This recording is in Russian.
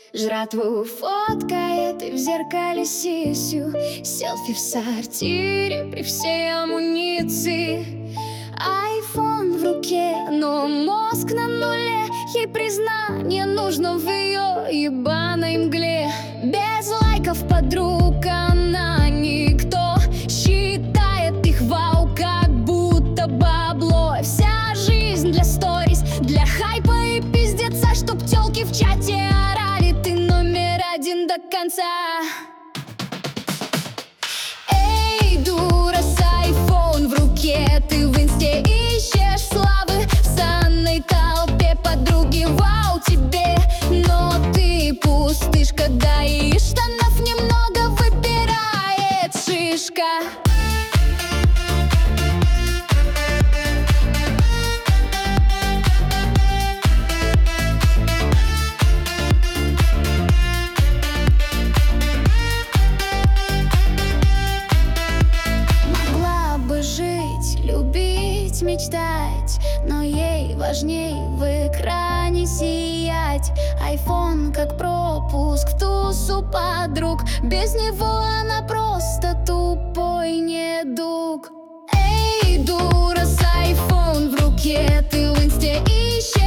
Жратву фоткает и в зеркале сисю. Селфи в сортире при всей амуниции. Айфон в руке, но мозг на нуле. Ей признание нужно в ее ебаной мгле. Без лайков подруг она никто. Считает их вау, как будто бабло. Вся жизнь для сторис, для хайпа и пиздеца, чтоб тёлки в чате орали: ты номер один до конца. Эй, дура с айфон в руке, ты в инсте ищешь славы в санной толпе. Подруги, вау тебе, но ты пустышка, да и из штанов немного выпирает шишка. Любить, мечтать, но ей важней в экране сиять. Айфон как пропуск в тусу подруг. Без него она просто тупой недуг. Эй, дура с айфон в руке, ты в инсте ищешь